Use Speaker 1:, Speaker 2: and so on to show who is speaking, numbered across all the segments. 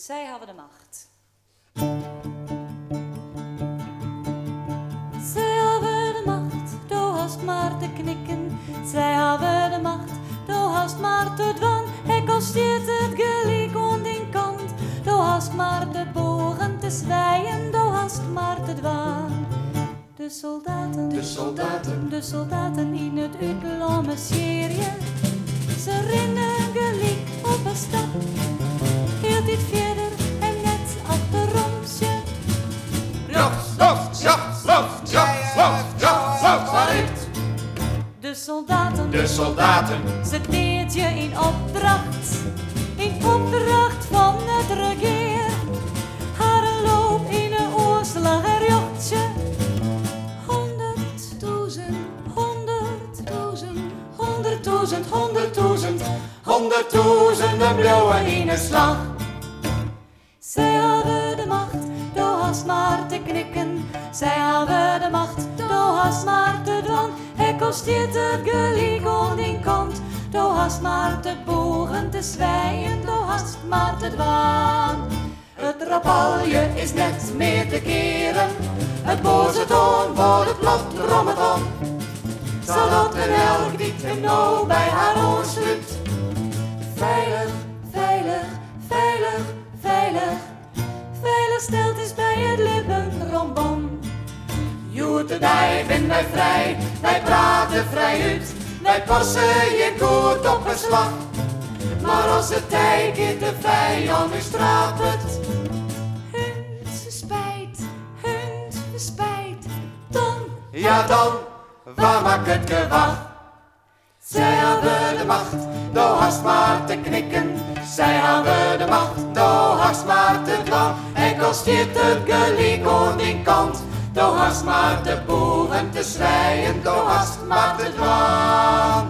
Speaker 1: Zij hebben de macht. Zij hebben de macht, do hast maar te knikken. Zij hebben de macht, do hast maar te dwan. Hij kosteert het gelijk aan die kant. Do hast maar te bogen te zwijen, do hast maar te dwaan. De soldaten,
Speaker 2: De soldaten,
Speaker 1: de soldaten in het uitlamme serie. Ze rennen gelijk op een stap. Heel dit verder en net achterom je.
Speaker 2: jacht, jacht, jacht, jacht, jacht, jacht, jacht, jacht, waaruit?
Speaker 1: De soldaten,
Speaker 2: De soldaten,
Speaker 1: ze deed je in opdracht van het regeer. Haar loop in een oorslag er jochtje.
Speaker 2: 100.000 blauwen in een slag.
Speaker 1: Zij hebben de macht, do hast maar te knikken. Zij hebben de macht, do hast maar te dwan. Hij kosteert het gelijk aan die kant. Do hast maar te bogen, te zwijen, do hast maar te dwaan. Het rapalje is net meer te keren. Het boze toon voor het plot rommeton. Zal dat een elk niet en nou bij haar aansluit. Veilig, veilig, veilig, veilig. Veilig stelt is bij het lippenrombom. Joetendij ben wij vrij, wij praten vrij uit. Wij passen je goed op een slag. Maar als het tijd is de vijand is strapet. Hun spijt, dan.
Speaker 2: Ja dan, waar maakt het gewacht? Zij hebben de macht, do hast maar te knikken. Zij hebben de macht, do hast maar te dwan. Hij kosteert het gelijk aan die kant. Do hast maar te boven, te zwijen, do hast maar te dwan.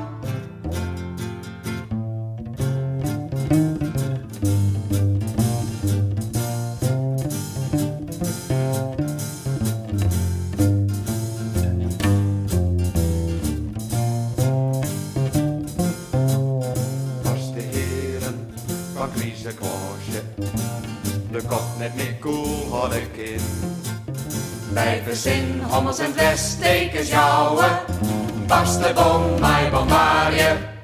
Speaker 2: Van Griezenkoosje, de kop net meer koel had ik in. Bij verzin, hommels en fles, tekens jouwen, barst de bom, mij bombaar je.